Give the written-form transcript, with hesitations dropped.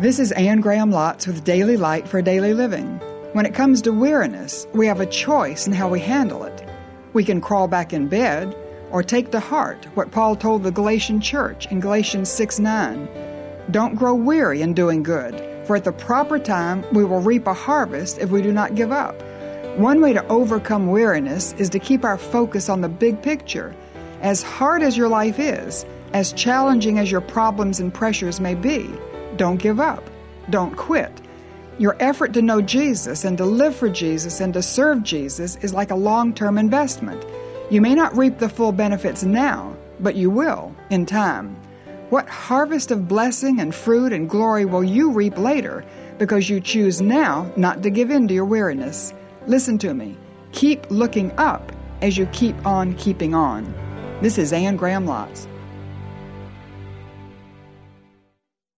This is Anne Graham Lotz with Daily Light for Daily Living. When it comes to weariness, we have a choice in how we handle it. We can crawl back in bed or take to heart what Paul told the Galatian church in Galatians 6:9. Don't grow weary in doing good, for at the proper time we will reap a harvest if we do not give up. One way to overcome weariness is to keep our focus on the big picture. As hard as your life is, as challenging as your problems and pressures may be, don't give up. Don't quit. Your effort to know Jesus and to live for Jesus and to serve Jesus is like a long-term investment. You may not reap the full benefits now, but you will in time. What harvest of blessing and fruit and glory will you reap later because you choose now not to give in to your weariness? Listen to me. Keep looking up as you keep on keeping on. This is Anne Graham Lotz.